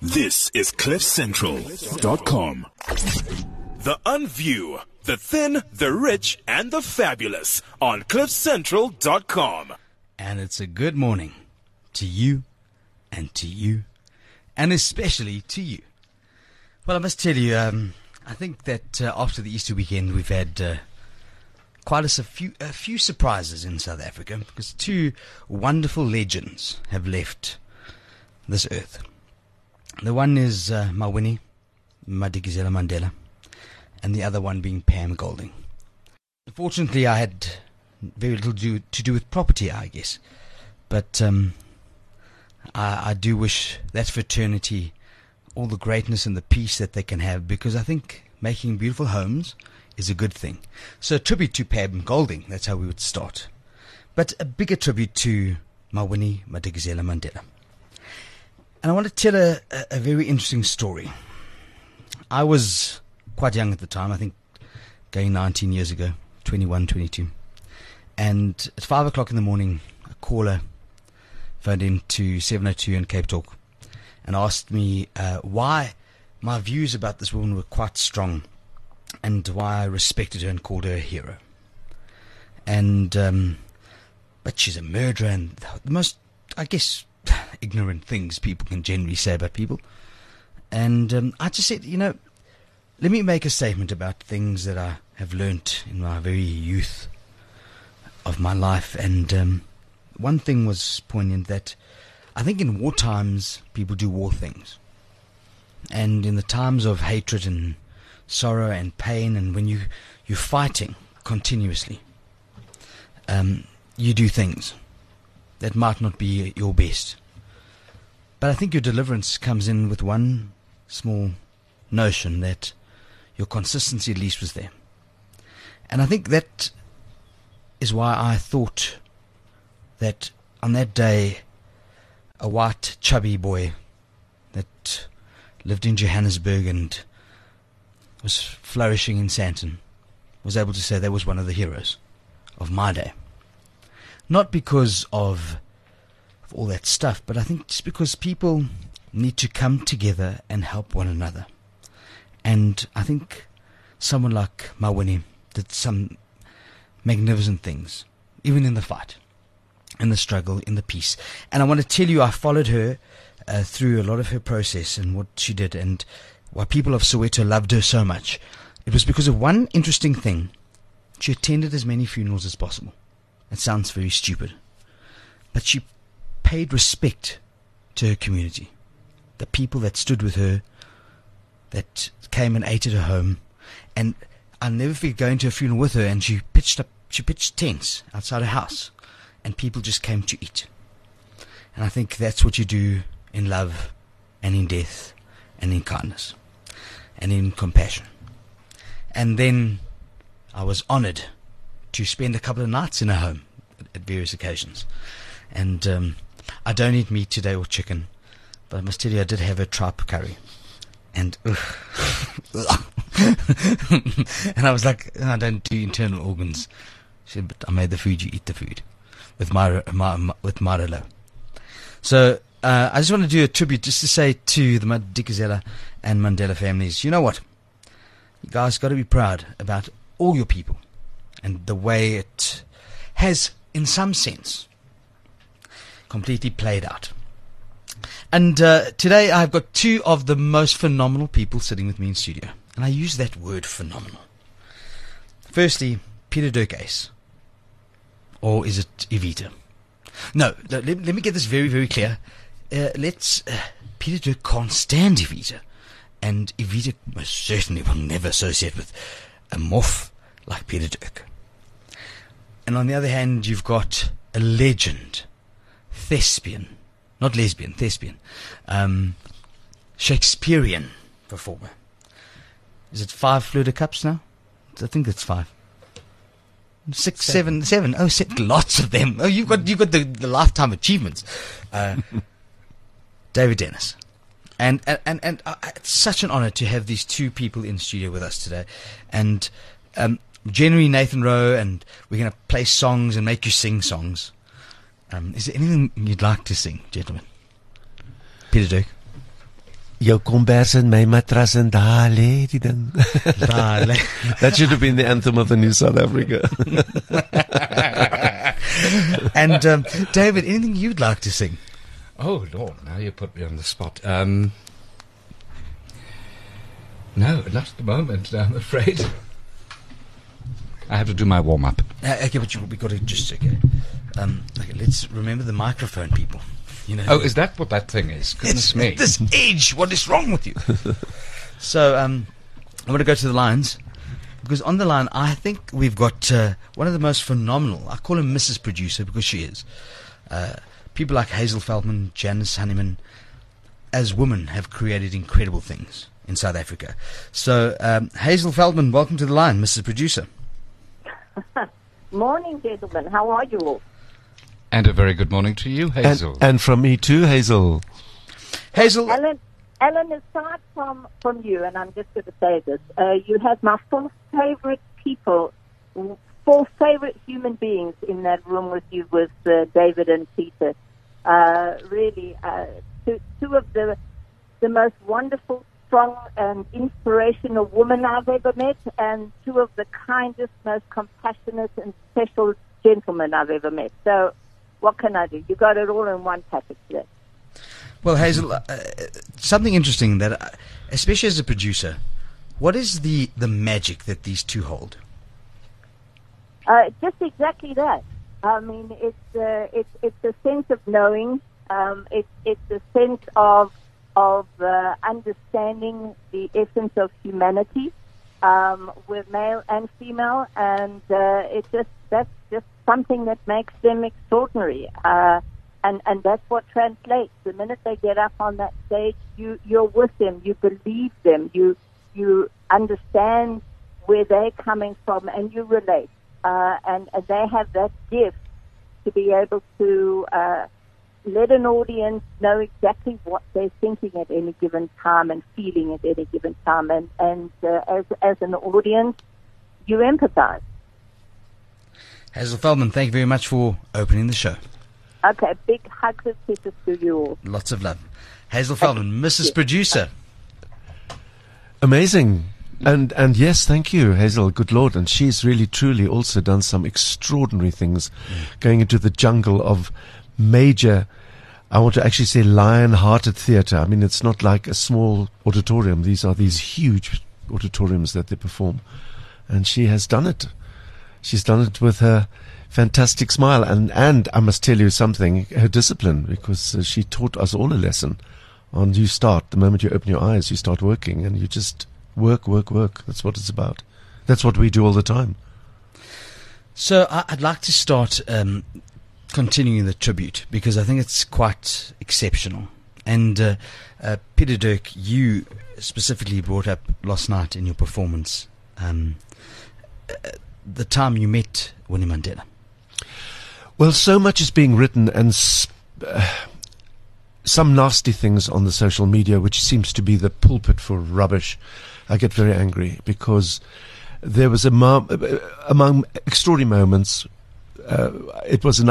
This is CliffCentral.com. The Unview, the thin, the rich, and the fabulous on CliffCentral.com. And it's a good morning to you, and especially to you. Well, I must tell you, I think that after the Easter weekend, we've had quite a few surprises in South Africa, because two wonderful legends have left this earth. The one is Mawinnie Madikizela Mandela, and the other one being Pam Golding. Fortunately, I had very little to do with property, I guess. But I do wish that fraternity all the greatness and the peace that they can have, because I think making beautiful homes is a good thing. So a tribute to Pam Golding, that's how we would start. But a bigger tribute to Mawinnie Madikizela Mandela. And I want to tell a very interesting story. I was quite young at the time, I think going 19 years ago, 21, 22. And at 5 o'clock in the morning, a caller phoned into 702 in Cape Talk and asked me why my views about this woman were quite strong and why I respected her and called her a hero. And but she's a murderer, and the most, I guess, ignorant things people can generally say about people. And I just said, let me make a statement about things that I have learnt in my very youth of my life. And one thing was poignant, that I think in war times people do war things, and in the times of hatred and sorrow and pain, and when you're fighting continuously, you do things that might not be your best. But I think your deliverance comes in with one small notion, that your consistency at least was there. And I think that is why I thought that on that day, a white chubby boy that lived in Johannesburg and was flourishing in Sandton was able to say that was one of the heroes of my day. Not because of all that stuff, but I think just because people need to come together and help one another. And I think someone like Mawinnie did some magnificent things, even in the fight, in the struggle, in the peace. And I want to tell you, I followed her through a lot of her process and what she did, and why people of Soweto loved her so much. It was because of one interesting thing. She attended as many funerals as possible. It sounds very stupid, but she paid respect to her community, the people that stood with her, that came and ate at her home. And I'll never forget going to a funeral with her, and she pitched tents outside her house, and people just came to eat. And I think that's what you do in love and in death and in kindness and in compassion. And then I was honored to spend a couple of nights in her home at various occasions. And I don't eat meat today or chicken, but I must tell you, I did have a tripe curry. And and I was like, I don't do internal organs. She said, but I made the food, you eat the food, with Marilo. So I just want to do a tribute, just to say to the Madikizela and Mandela families, you know what? You guys got to be proud about all your people and the way it has, in some sense, completely played out. And today I've got two of the most phenomenal people sitting with me in studio. And I use that word phenomenal. Firstly, Peter Dirk Ace. Or is it Evita? No, let me get this very, very clear. Peter Dirk can't stand Evita. And Evita most certainly will never associate with a morph like Peter Dirk. And on the other hand, you've got a legend, thespian, not lesbian, thespian, Shakespearean performer. Is it 5 Flutter Cups now? I think it's 5. 6, 7. Oh, lots of them. Oh, you've got the lifetime achievements. David Dennis. And it's such an honor to have these two people in studio with us today. And generally Nathan Rowe, and we're going to play songs and make you sing songs. Is there anything you'd like to sing, gentlemen? Peter Dirk? Jou kombers en my matras en daar lê die ding. That should have been the anthem of the new South Africa. And David, anything you'd like to sing? Oh, Lord, now you put me on the spot. No, not at the moment, I'm afraid. I have to do my warm-up. Okay, but we've got to just, okay, let's remember the microphone, people. You know. Oh, is that what that thing is? Goodness me. At this age, what is wrong with you? So, I want to go to the lines, because on the line, I think we've got one of the most phenomenal, I call her Mrs. Producer, because she is. People like Hazel Feldman, Janice Honeyman, as women, have created incredible things in South Africa. So, Hazel Feldman, welcome to the line, Mrs. Producer. Morning, gentlemen. How are you all? And a very good morning to you, Hazel. And from me too, Hazel. Hazel. Ellen, aside from you, and I'm just going to say this, you have my four favorite people, four favorite human beings in that room with you, with David and Peter. Really, two of the most wonderful, strong, and inspirational women I've ever met, and two of the kindest, most compassionate, and special gentlemen I've ever met. So, what can I do? You got it all in one package there. Well, Hazel, something interesting that, especially as a producer, what is the magic that these two hold? Just exactly that. I mean, it's a sense of knowing. It's a sense of understanding the essence of humanity. With male and female, and that's just something that makes them extraordinary, and that's what translates. The minute they get up on that stage, you're with them, you believe them, you understand where they're coming from, and you relate, and they have that gift to be able to let an audience know exactly what they're thinking at any given time and feeling at any given time. And as an audience, you empathize. Hazel Feldman, thank you very much for opening the show. Okay, big hugs and kisses to you all. Lots of love. Hazel Feldman, Mrs. Producer. Amazing. And yes, thank you, Hazel. Good Lord. And she's really, truly also done some extraordinary things, going into the jungle of major, I want to actually say lion-hearted theatre. I mean, it's not like a small auditorium. These are these huge auditoriums that they perform. And she has done it. She's done it with her fantastic smile. And I must tell you something, her discipline, because she taught us all a lesson on the moment you open your eyes, you start working, and you just work. That's what it's about. That's what we do all the time. So I'd like to start continuing the tribute, because I think it's quite exceptional. And Peter Dirk, you specifically brought up last night in your performance the time you met Winnie Mandela. Well, so much is being written, and some nasty things on the social media, which seems to be the pulpit for rubbish. I get very angry, because there was among extraordinary moments. It was in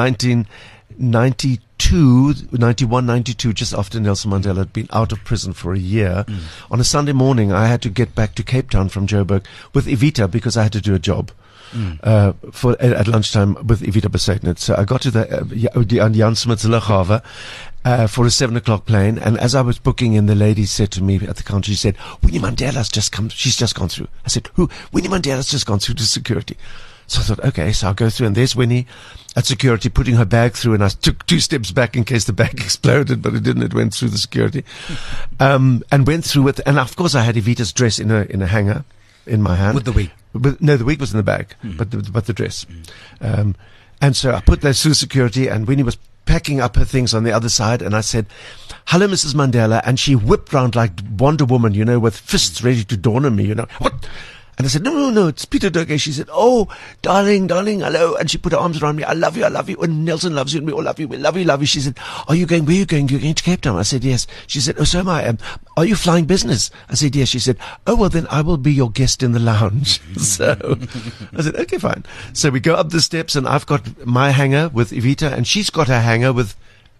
1991, 92, just after Nelson Mandela had been out of prison for a year. On a Sunday morning, I had to get back to Cape Town from Joburg with Evita, because I had to do a job at lunchtime with Evita Besaidnit. So I got to the Jan Smith's Lughaven for a 7 o'clock plane, and as I was booking in, the lady said to me at the counter, she said, Winnie Mandela's just come, she's just gone through. I said, who? Winnie Mandela's just gone through to security. So I thought, okay, so I'll go through, and there's Winnie at security putting her bag through, and I took 2 steps back in case the bag exploded, but it didn't. It went through the security, and went through it. And of course, I had Evita's dress in a hanger in my hand With the wig? No, the wig was in the bag, but the dress. And so I put that through security, and Winnie was packing up her things on the other side, and I said, hello, Mrs. Mandela, and she whipped round like Wonder Woman, with fists ready to dawn on me, What? And I said, no, it's Peter Dirk. She said, oh, darling, hello. And she put her arms around me. I love you. And Nelson loves you, and we all love you. We love you. She said, where are you going? You're going to Cape Town. I said, yes. She said, oh, so am I. Are you flying business? I said, yes. She said, oh, well, then I will be your guest in the lounge. So I said, okay, fine. So we go up the steps, and I've got my hanger with Evita, and she's got her hanger with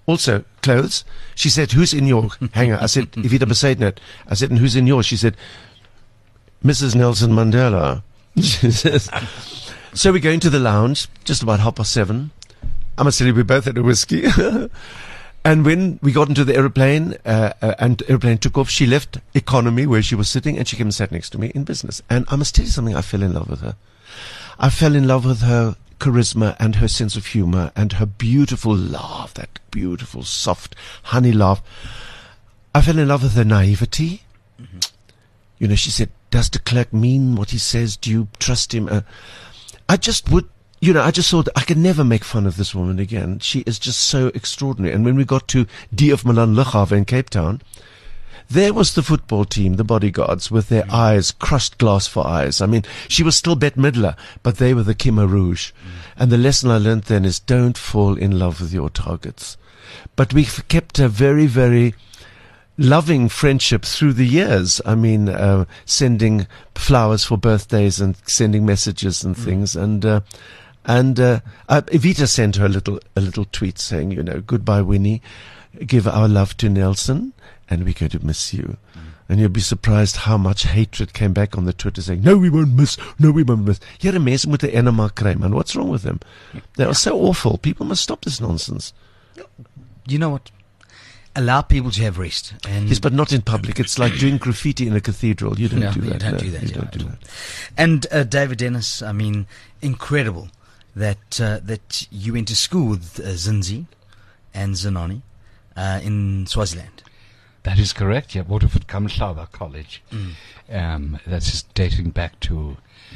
Also, clothes. She said, who's in your hanger? I said, Evita Besaidnet. I said, and who's in yours? She said, Mrs. Nelson Mandela. She says, so we go into the lounge, just about 7:30. I must tell you, we both had a whiskey. And when we got into the aeroplane, and the aeroplane took off, she left economy where she was sitting, and she came and sat next to me in business. And I must tell you something, I fell in love with her. I fell in love with her charisma and her sense of humor and her beautiful laugh, that beautiful, soft, honey laugh. I fell in love with her naivety. Mm-hmm. You know, she said, does de Klerk mean what he says? Do you trust him? I just would, you know, I just thought I could never make fun of this woman again. She is just so extraordinary. And when we got to D.F. Malan Lughaven in Cape Town, there was the football team, the bodyguards, with their eyes, crushed glass for eyes. I mean, she was still Bette Midler, but they were the Khmer Rouge. And the lesson I learned then is don't fall in love with your targets. But we've kept a very, very loving friendship through the years. I mean, sending flowers for birthdays and sending messages and things. And Evita sent her a little tweet saying, you know, goodbye, Winnie. Give our love to Nelson, and we're going to miss you. And you'll be surprised how much hatred came back on the Twitter saying, no, we won't miss. No, we won't miss. Here, mense moet 'n enema kry, man. What's wrong with them? They are so awful. People must stop this nonsense. You know what? Allow people to have rest. And yes, but not in public. It's like doing graffiti in a cathedral. You don't do that. You don't do that. You don't do that. And David Dennis, I mean, incredible that you went to school with Zinzi and Zenani in Swaziland. That is correct, yeah. Waterford Kamhlaba College. That's dating back to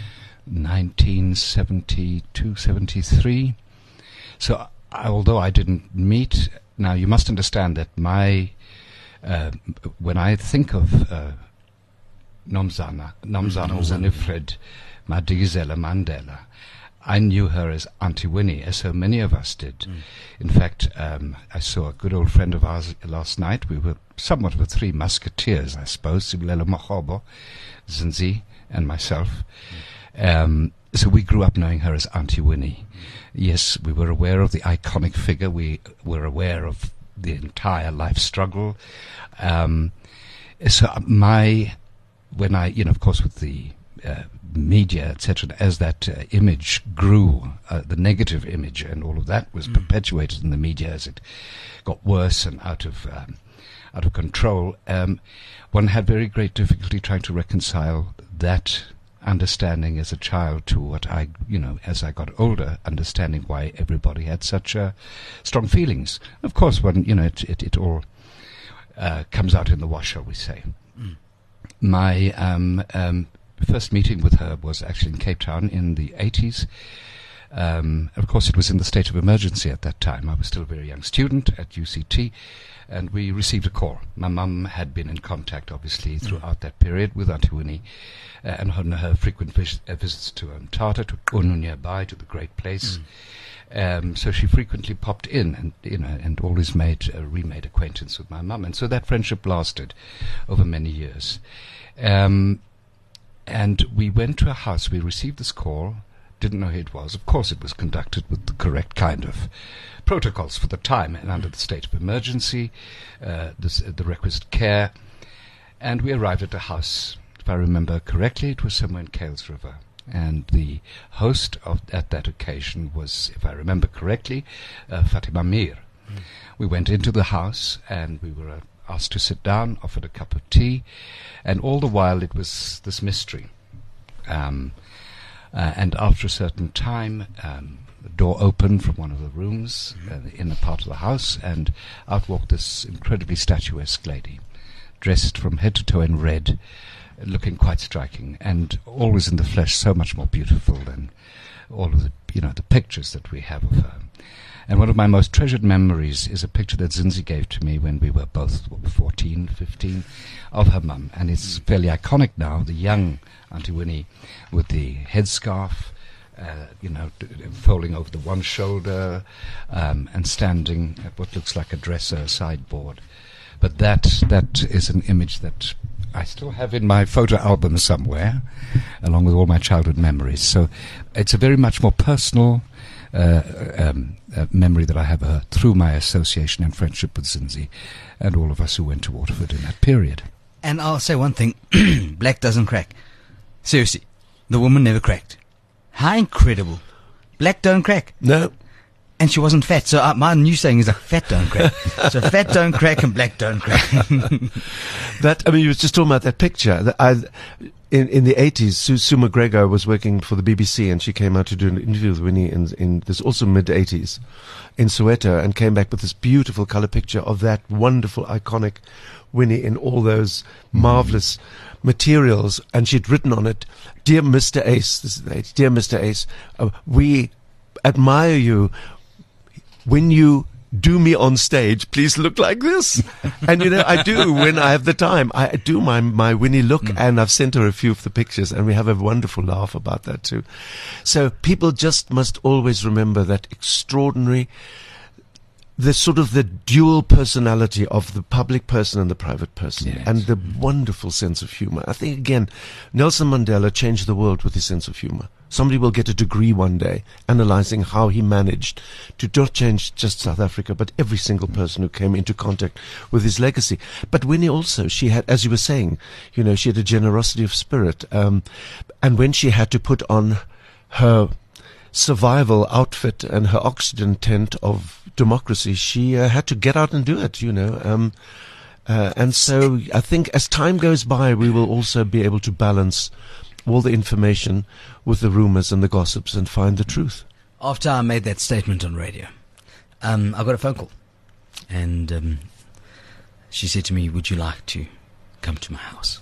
1972, 73. So, although I didn't meet, now you must understand that when I think of Nomzana Winifred Madikizela Mandela, I knew her as Auntie Winnie, as so many of us did. In fact, I saw a good old friend of ours last night. We were somewhat of a three musketeers, I suppose, Sibulela Makgobo, Zinzi, and myself. So we grew up knowing her as Auntie Winnie. Yes, we were aware of the iconic figure. We were aware of the entire life struggle. When I, of course, with the media, etc., as that image grew, the negative image and all of that was perpetuated in the media as it got worse and out of control. One had very great difficulty trying to reconcile that understanding as a child to what I, as I got older, understanding why everybody had such strong feelings. Of course, when it all comes out in the wash, shall we say. My first meeting with her was actually in Cape Town in the 80s. Of course, it was in the state of emergency at that time. I was still a very young student at UCT, and we received a call. My mum had been in contact, obviously, throughout that period with Auntie Winnie, and on her frequent visits to Mthatha, to Unu nearby, to the great place. So she frequently popped in and always remade acquaintance with my mum. And so that friendship lasted over many years. And we went to a house. We received this call, didn't know who it was. Of course, it was conducted with the correct kind of protocols for the time and under the state of emergency, the requisite care. And we arrived at a house. If I remember correctly, it was somewhere in Kales River. And the host at that occasion was, if I remember correctly, Fatima Mir. We went into the house and we were asked to sit down, offered a cup of tea, and all the while it was this mystery. And after a certain time, the door opened from one of the rooms in a part of the house, and out walked this incredibly statuesque lady, dressed from head to toe in red, looking quite striking, and always in the flesh, so much more beautiful than all of the the pictures that we have of her. And one of my most treasured memories is a picture that Zinzi gave to me when we were both 14, 15, of her mum. And it's fairly iconic now, the young Auntie Winnie with the headscarf, folding over the one shoulder, and standing at what looks like a dresser sideboard. But that is an image that I still have in my photo album somewhere, along with all my childhood memories. So it's a very much more personal memory that I have of her through my association and friendship with Zinzi and all of us who went to Waterford in that period. And I'll say one thing, black doesn't crack. Seriously, the woman never cracked. How incredible. Black don't crack. No. And she wasn't fat. So my new saying is like, fat don't crack. So fat don't crack and black don't crack. You were just talking about that picture. In the 80s, Sue McGregor was working for the BBC, and she came out to do an interview with Winnie in this also mid-80s in Soweto, and came back with this beautiful color picture of that wonderful, iconic Winnie in all those marvelous materials. And she'd written on it, "Dear Mr. Ace," this is the 80s, "Dear Mr. Ace, we admire you. When you do me on stage, please look like this." And I do when I have the time. I do my Winnie look, and I've sent her a few of the pictures, and we have a wonderful laugh about that too. So people just must always remember that extraordinary, the sort of the dual personality of the public person and the private person, Yes. and the wonderful sense of humor. I think, again, Nelson Mandela changed the world with his sense of humor. Somebody will get a degree one day analyzing how he managed to not change just South Africa, but every single person who came into contact with his legacy. But Winnie also, she had, as you were saying, she had a generosity of spirit. And when she had to put on her survival outfit and her oxygen tent of democracy, she had to get out and do it, and so I think as time goes by, we will also be able to balance all the information with the rumors and the gossips and find the truth. After I made that statement on radio, I got a phone call, and she said to me, "Would you like to come to my house?"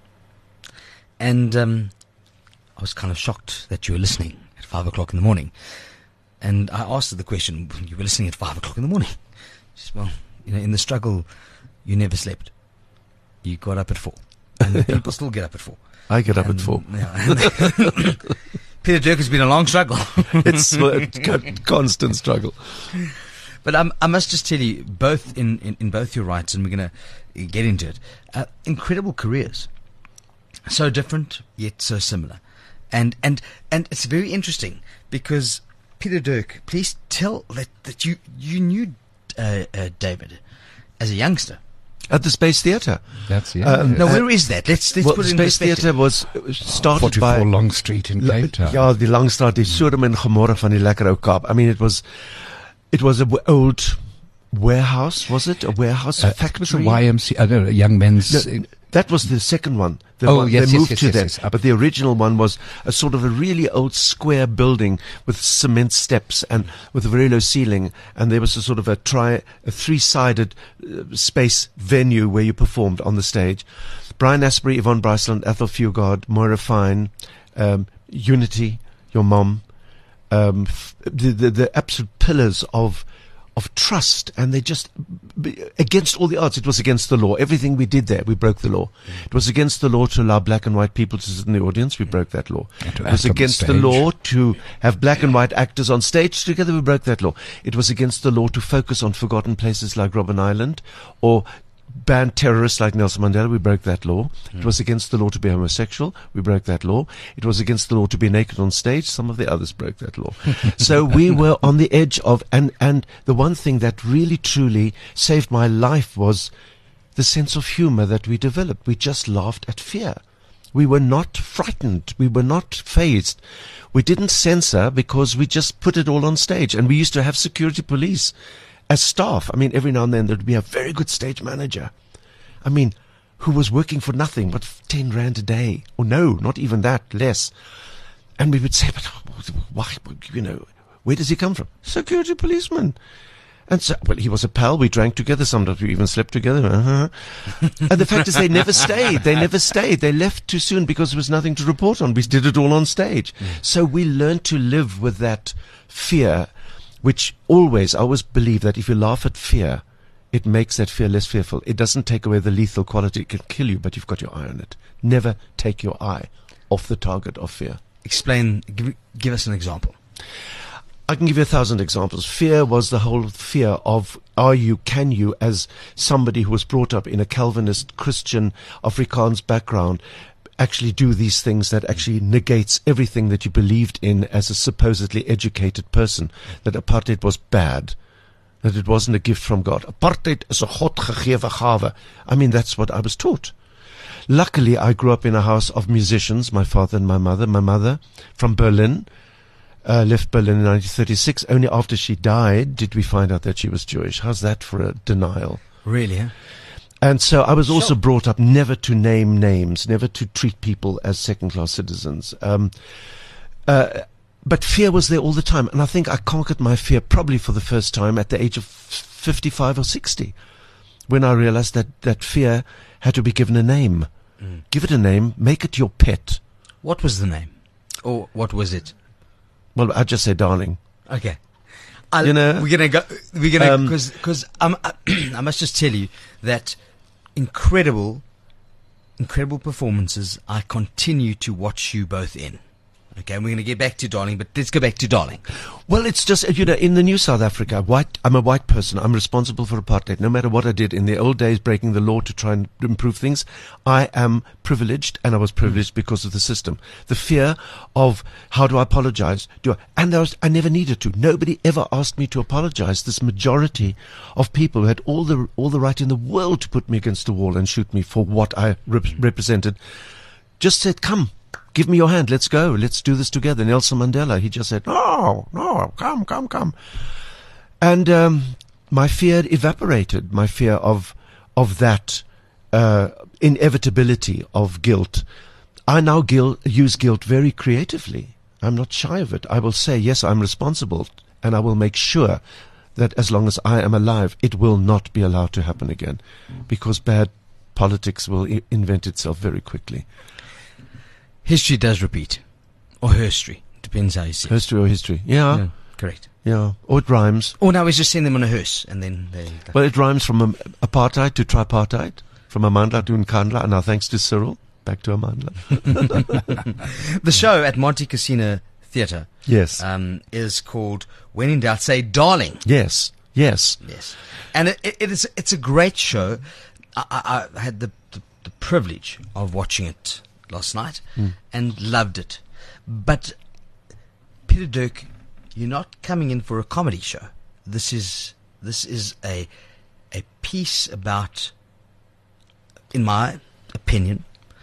And I was kind of shocked that you were listening at 5 o'clock in the morning. And I asked her the question, "You were listening at 5 o'clock in the morning?" She said, "Well, in the struggle, you never slept. You got up at 4. And people still get up at 4. I get up at 4. Yeah, Peter Dirk has been a long struggle. It's a constant struggle. But I must just tell you, both in both your rights, and we're going to get into it, incredible careers. So different, yet so similar. And it's very interesting because, Peter Dirk, please tell that you knew David as a youngster. At the Space Theatre. That's Now, where is that? Let's put it in Space perspective. Theatre was started 44 by Long Street in Cape Town. Ja, die Langstraat, die Sodom en Gomorra van die lekker ou Kaap. I mean, it was an old warehouse, was it? A warehouse It was a factory? YMC, I don't know, Young Men's. No, that was the second one. The Oh, one yes, they yes, moved yes, to yes, that. yes. But the original one was a sort of a really old square building with cement steps and with a very low ceiling. And there was a sort of a three-sided space venue where you performed on the stage. Brian Asprey, Yvonne Bryceland, Ethel Fugard, Moira Fine, Unity, your mom, the absolute pillars of trust, and they just, against all the odds, it was against the law. Everything we did there, we broke the law. It was against the law to allow black and white people to sit in the audience, we broke that law. It was against the law to have black and white actors on stage together, we broke that law. It was against the law to focus on forgotten places like Robben Island, or ban terrorists like Nelson Mandela, we broke that law. It was against the law to be homosexual, we broke that law. It was against the law to be naked on stage, some of the others broke that law. So we were on the edge of, and the one thing that really truly saved my life was the sense of humor that we developed. We just laughed at fear. We were not frightened. We were not fazed. We didn't censor because we just put it all on stage. And we used to have security police as staff. I mean, every now and then there'd be a very good stage manager. I mean, who was working for nothing but 10 rand a day. Or no, not even that, less. And we would say, but why, where does he come from? Security policeman. And so, well, he was a pal. We drank together. Sometimes we even slept together. And the fact is, they never stayed. They never stayed. They left too soon because there was nothing to report on. We did it all on stage. So we learned to live with that fear, which I always believe that if you laugh at fear, it makes that fear less fearful. It doesn't take away the lethal quality. It can kill you, but you've got your eye on it. Never take your eye off the target of fear. Explain, give us an example. I can give you 1,000 examples. Fear was the whole fear of, can you, as somebody who was brought up in a Calvinist, Christian, Afrikaans background, actually do these things that actually negates everything that you believed in as a supposedly educated person, that apartheid was bad, that it wasn't a gift from God. Apartheid is a God gegeven gave. I mean, that's what I was taught. Luckily, I grew up in a house of musicians, my father and my mother. My mother from Berlin, left Berlin in 1936. Only after she died did we find out that she was Jewish. How's that for a denial? Really, huh? And so I was also brought up never to name names, never to treat people as second-class citizens. But fear was there all the time. And I think I conquered my fear probably for the first time at the age of 55 or 60, when I realized that fear had to be given a name. Give it a name, make it your pet. What was the name? Or what was it? Well, I'd just say darling. Okay. You know, we're gonna because I must just tell you that incredible performances I continue to watch you both in. Okay, and we're going to get back to Darling, but let's go back to Darling. Well, it's just, in the new South Africa, I'm a white person. I'm responsible for apartheid. No matter what I did in the old days, breaking the law to try and improve things, I am privileged, and I was privileged because of the system. The fear of, how do I apologize? I never needed to. Nobody ever asked me to apologize. This majority of people who had all the right in the world to put me against the wall and shoot me for what I represented, just said, come. Give me your hand. Let's go. Let's do this together. Nelson Mandela, he just said, no, come. And my fear evaporated. My fear of that inevitability of guilt. I now use guilt very creatively. I'm not shy of it. I will say, yes, I'm responsible, and I will make sure that as long as I am alive, it will not be allowed to happen again, because bad politics will invent itself very quickly. History does repeat. Or herstory. Depends how you see it. History or history. Yeah. Correct. Yeah. Or it rhymes. Or now we just send them on a hearse and then they... Well, it rhymes from apartheid to tripartite, from Amandla to Nkandla, and now thanks to Cyril, back to Amandla. The show at Monte Casino Theatre yes. Is called When in Doubt Say Darling. Yes. And it's a great show. I had the privilege of watching it last night and loved it. But Peter Dirk, you're not coming in for a comedy show. This is a piece about, in my opinion,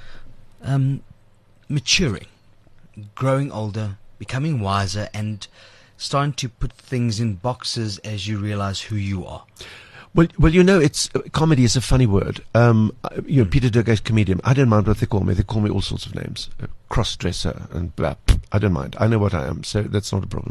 maturing, growing older, becoming wiser, and starting to put things in boxes as you realize who you are. Well, it's comedy is a funny word. Peter Dirk is a comedian. I don't mind what they call me. They call me all sorts of names, cross-dresser and blah. I don't mind. I know what I am, so that's not a problem.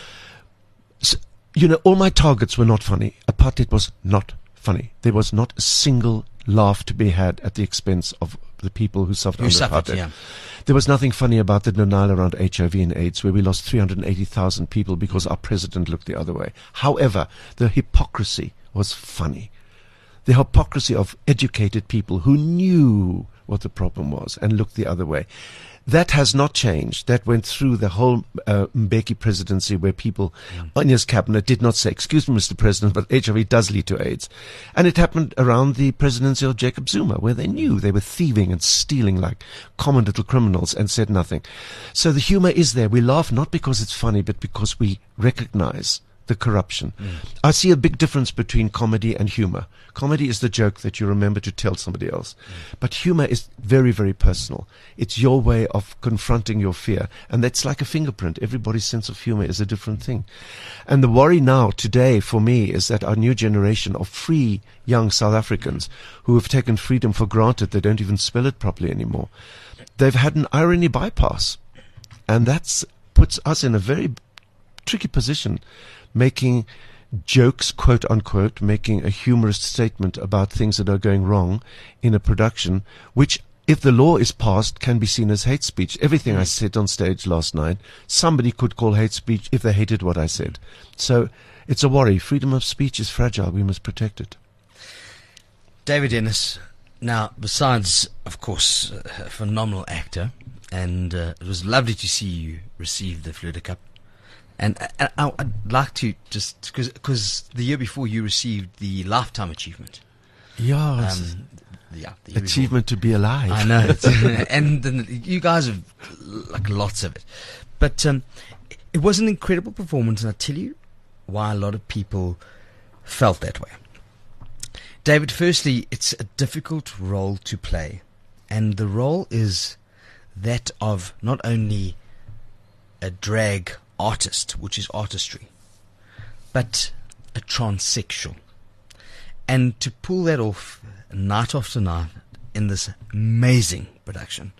So, all my targets were not funny. Apartheid was not funny. There was not a single laugh to be had at the expense of the people who suffered under apartheid. Yeah. There was nothing funny about the denial around HIV and AIDS, where we lost 380,000 people because our president looked the other way. However, the hypocrisy was funny. The hypocrisy of educated people who knew what the problem was and looked the other way. That has not changed. That went through the whole Mbeki presidency, where people in his cabinet did not say, excuse me, Mr. President, but HIV does lead to AIDS. And it happened around the presidency of Jacob Zuma, where they knew they were thieving and stealing like common little criminals and said nothing. So the humor is there. We laugh not because it's funny, but because we recognize the corruption. I see a big difference between comedy and humor. Comedy is the joke that you remember to tell somebody else. But humor is very, very personal. It's your way of confronting your fear. And that's like a fingerprint. Everybody's sense of humor is a different thing. And the worry now, today, for me, is that our new generation of free young South Africans who have taken freedom for granted, they don't even spell it properly anymore. They've had an irony bypass. And that puts us in a very tricky position, making jokes, quote unquote, making a humorous statement about things that are going wrong in a production, which, if the law is passed, can be seen as hate speech. Everything I said on stage last night, somebody could call hate speech if they hated what I said. So it's a worry. Freedom of speech is fragile. We must protect it. David Ennis, now, besides, of course, a phenomenal actor, and it was lovely to see you receive the Fleur de Cup. And I'd like to just, because the year before you received the Lifetime Achievement. Yes. the Achievement to be alive. I know. And you guys have like lots of it. But it was an incredible performance, and I'll tell you why a lot of people felt that way. David, firstly, it's a difficult role to play. And the role is that of not only a drag artist, which is artistry, but a transsexual. And to pull that off night after night in this amazing production,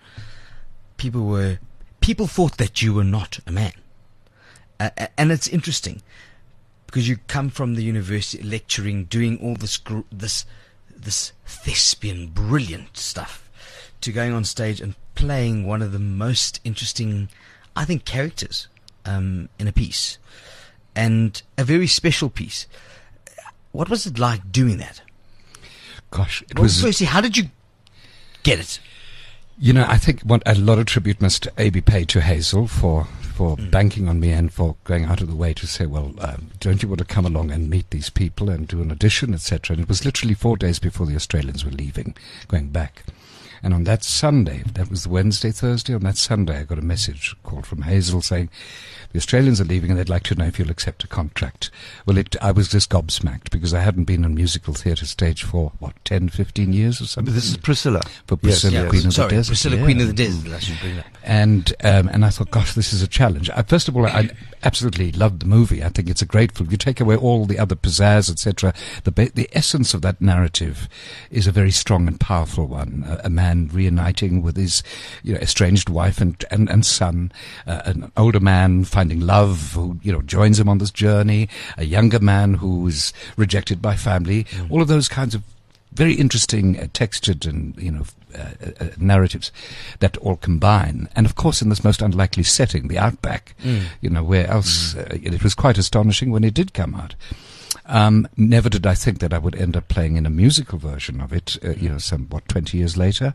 people thought that you were not a man. And it's interesting because you come from the university lecturing, doing all this thespian, brilliant stuff, to going on stage and playing one of the most interesting, I think, characters in a piece, and a very special piece. What was it like doing that? Gosh, Firstly, how did you get it? I think a lot of tribute must be paid to Hazel for banking on me and for going out of the way to say, well, don't you want to come along and meet these people and do an audition, etc. And it was literally 4 days before the Australians were leaving, going back. And on that Sunday, that was the Wednesday, Thursday, on that Sunday, I got a call from Hazel saying, the Australians are leaving and they'd like to know if you'll accept a contract. Well, I was just gobsmacked because I hadn't been on musical theatre stage for, 10, 15 years or something? This is Priscilla. For Priscilla, Queen of the Desert. Priscilla, Queen of the Desert. I should bring that. And I thought, gosh, this is a challenge. First of all, I absolutely loved the movie. I think it's a great film. You take away all the other pizzazz, etc. The essence of that narrative is a very strong and powerful one. A man reuniting with his estranged wife and son, an older man finding love who joins him on this journey, a younger man who is rejected by family. All of those kinds of very interesting, textured and narratives that all combine, and of course in this most unlikely setting, the outback, where else it was quite astonishing when it did come out. Never did I think that I would end up playing in a musical version of it, 20 years later.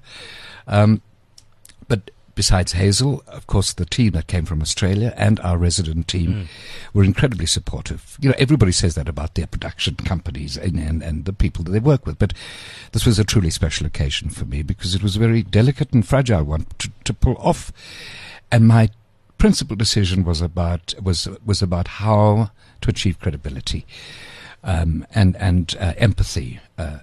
But besides Hazel, of course, the team that came from Australia and our resident team were incredibly supportive. Everybody says that about their production companies and the people that they work with. But this was a truly special occasion for me because it was a very delicate and fragile one to pull off. And my principal decision was about how to achieve credibility and empathy.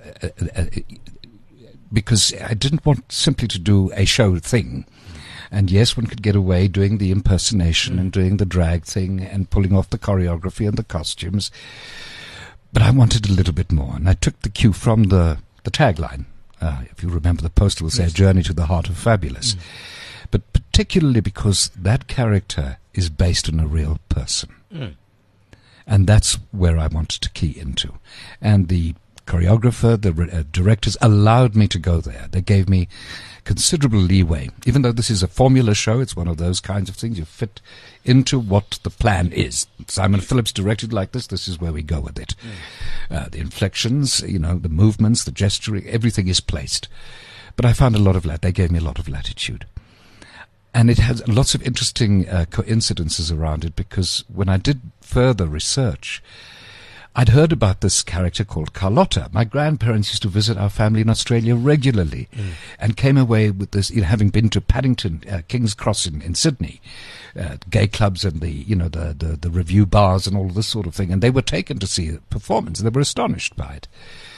Because I didn't want simply to do a show thing. And yes, one could get away doing the impersonation and doing the drag thing and pulling off the choreography and the costumes. But I wanted a little bit more. And I took the cue from the tagline. If you remember, the poster will say, A Journey to the Heart of Fabulous. But particularly because that character is based on a real person. And that's where I wanted to key into. And the choreographer, the directors allowed me to go there. They gave me considerable leeway. Even though this is a formula show, it's one of those kinds of things you fit into what the plan is. Simon Phillips directed like this is where we go with it. The inflections, the movements, the gesturing, everything is placed. But I found they gave me a lot of latitude. And it has lots of interesting coincidences around it, because when I did further research, I'd heard about this character called Carlotta. My grandparents used to visit our family in Australia regularly and came away with this, having been to Paddington, King's Cross in Sydney, gay clubs and the review bars and all of this sort of thing. And they were taken to see a performance and they were astonished by it.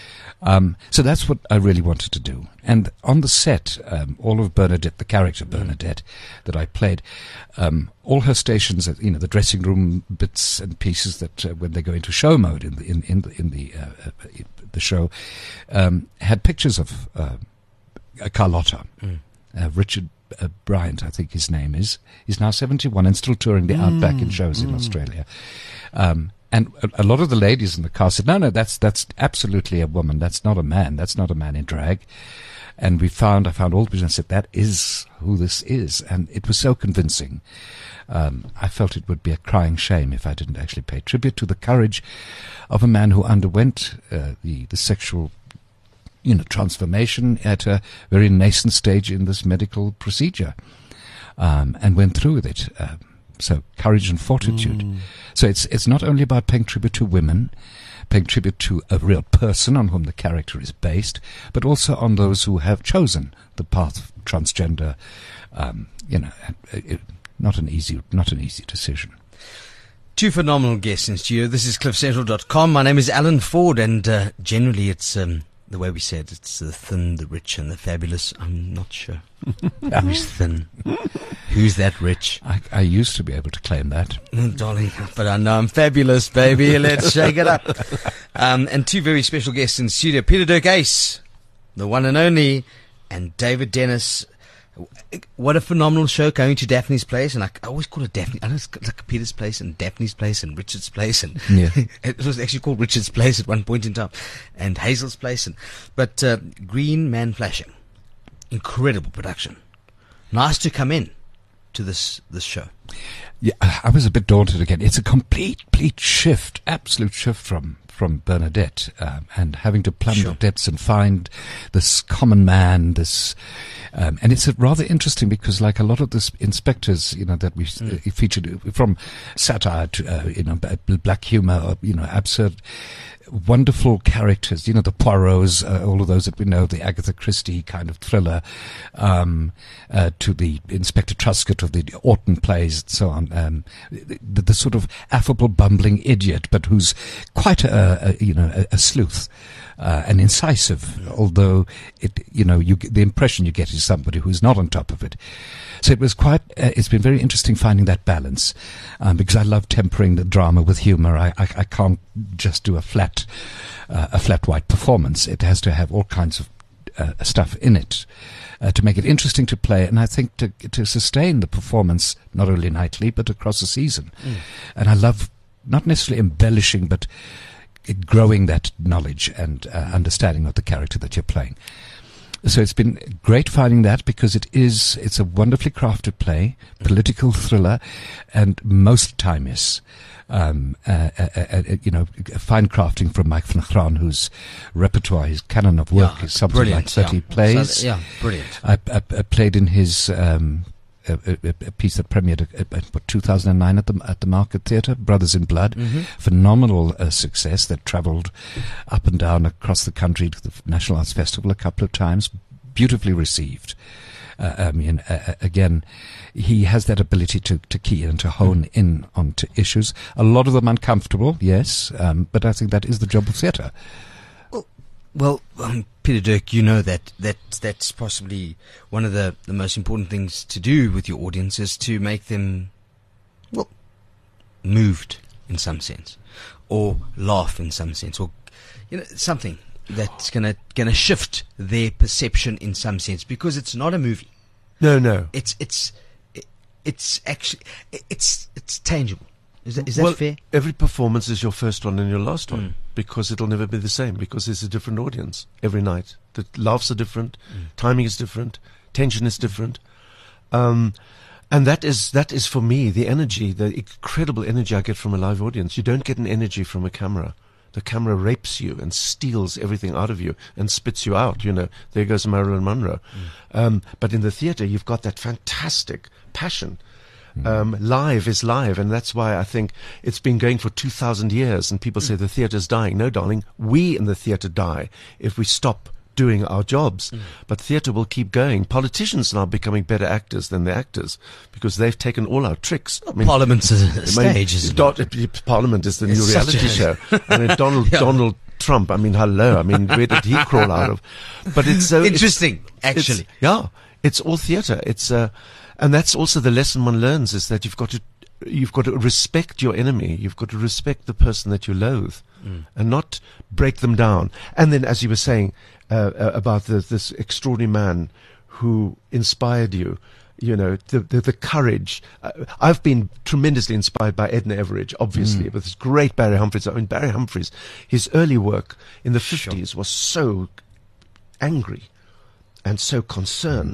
So that's what I really wanted to do. And on the set, all of Bernadette, the character Bernadette that I played, all her stations, the dressing room bits and pieces that when they go into show mode in the show, had pictures of Carlotta. Richard Bryant, I think his name is. He's now 71 and still touring the Outback in shows in Australia. And a lot of the ladies in the cast said, no, that's absolutely a woman. That's not a man. That's not a man in drag. And I found all the people and said, that is who this is. And it was so convincing. I felt it would be a crying shame if I didn't actually pay tribute to the courage of a man who underwent the sexual transformation at a very nascent stage in this medical procedure, and went through with it. So courage and fortitude. So it's not only about paying tribute to women, paying tribute to a real person on whom the character is based, but also on those who have chosen the path of transgender. Not an easy decision. Two phenomenal guests in studio. This is CliffCentral.com. My name is Alan Ford, and generally it's the way we said it's the thin, the rich, and the fabulous. I'm not sure who's thin, who's that rich. I used to be able to claim that, darling, but I know I'm fabulous, baby. Let's shake it up. And two very special guests in studio: Peter Dirk Ace, the one and only, and David Dennis. What a phenomenal show, going to Daphne's Place. And I always call it Daphne. I know it's like Peter's Place and Daphne's Place and Richard's Place. And it was actually called Richard's Place at one point in time. And Hazel's Place. But Green Man Flashing. Incredible production. Nice to come in to this show. Yeah, I was a bit daunted again. It's a complete shift, absolute shift from Bernadette, and having to plumb the depths and find this common man, and it's rather interesting because, like a lot of the inspectors, that we featured, from satire to black humor, absurd, wonderful characters, the Poirots, all of those that we know, the Agatha Christie kind of thriller, to the Inspector Truscott of the Orton plays and so on, the sort of affable, bumbling idiot, but who's quite a sleuth, and incisive, although the impression you get is somebody who's not on top of it. So it was it's been very interesting finding that balance, because I love tempering the drama with humor. I can't just do a flat white performance. It has to have all kinds of stuff in it to make it interesting to play, and I think to sustain the performance not only nightly but across the season. And I love not necessarily embellishing, but growing that knowledge and understanding of the character that you're playing. So it's been great finding that, because it's a wonderfully crafted play, political thriller, and most timeless. Fine crafting from Mike van Graan, whose repertoire, his canon of work is something like 30 plays. Brilliant. I played in his a piece that premiered at 2009 at the Market Theatre, Brothers in Blood. Phenomenal success that travelled up and down across the country to the National Arts Festival a couple of times. Beautifully received. Again, he has that ability to key in, to hone in onto issues. A lot of them uncomfortable, yes, but I think that is the job of theatre. Well, Peter Dirk, you know that's possibly one of the most important things to do with your audience, is to make them, moved in some sense, or laugh in some sense, or something that's gonna shift their perception in some sense, because it's not a movie. No. It's actually it's tangible. Is that fair? Every performance is your first one and your last one, because it'll never be the same, because there's a different audience every night. The laughs are different, timing is different, tension is different. And that is for me the energy, the incredible energy I get from a live audience. You don't get an energy from a camera. The camera rapes you and steals everything out of you and spits you out. There goes Marilyn Monroe. But in the theatre, you've got that fantastic passion. Live is live, and that's why I think it's been going for 2,000 years, and people say the theatre's dying. No, darling, we in the theatre die if we stop doing our jobs. But theatre will keep going. Politicians are now becoming better actors than the actors, because they've taken all our tricks. Parliament's a stage, isn't it? Parliament is the new reality show. Donald Trump, hello. Where did he crawl out of? But it's so interesting, actually. It's all theatre. And that's also the lesson one learns, is that you've got to respect your enemy. You've got to respect the person that you loathe, and not break them down. And then, as you were saying about this extraordinary man who inspired you, the courage. I've been tremendously inspired by Edna Everage, obviously, with this great Barry Humphries. Barry Humphries, his early work in the 50s was so angry and so concerned.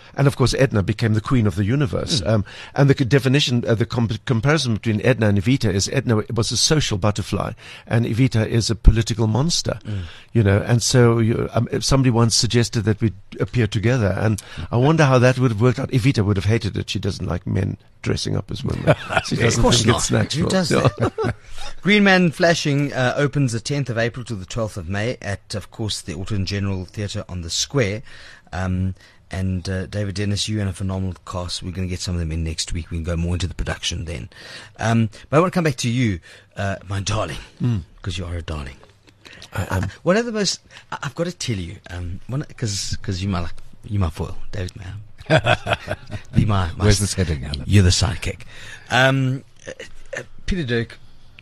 And of course, Edna became the queen of the universe. And the definition, the comparison between Edna and Evita is Edna was a social butterfly, and Evita is a political monster. You know, and so somebody once suggested that we appear together, and I wonder how that would have worked out. Evita would have hated it. She doesn't like men dressing up as women. She doesn't think it's natural. Who does that? Green Man Flashing opens the 10th of April to the 12th of May at, of course, the Alton General Theatre on the Square. And David Dennis, you and a phenomenal cast. We're going to get some of them in next week. We can go more into the production then. But I want to come back to you, my darling, because you are a darling. One of the most, I've got to tell you, because you're my foil, David Mayer. Where's this heading, Alan? You're the sidekick. Peter Dirk,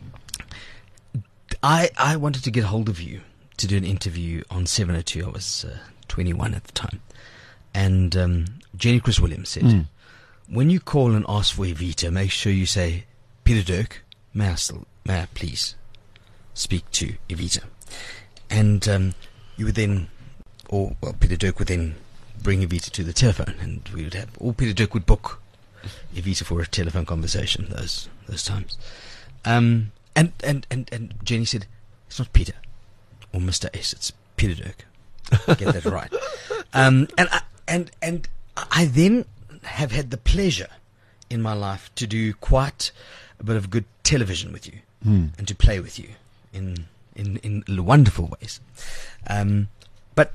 I wanted to get hold of you to do an interview on 702. I was 21 at the time. And Jenny Chris Williams said, when you call and ask for Evita, make sure you say, Peter Dirk, may I please speak to Evita? And you would then, Peter Dirk would then bring Evita to the telephone, and we would have, or Peter Dirk would book Evita for a telephone conversation those times. And Jenny said, it's not Peter or Mr. S, it's Peter Dirk. Get that right. And I then have had the pleasure in my life to do quite a bit of good television with you and to play with you in wonderful ways. But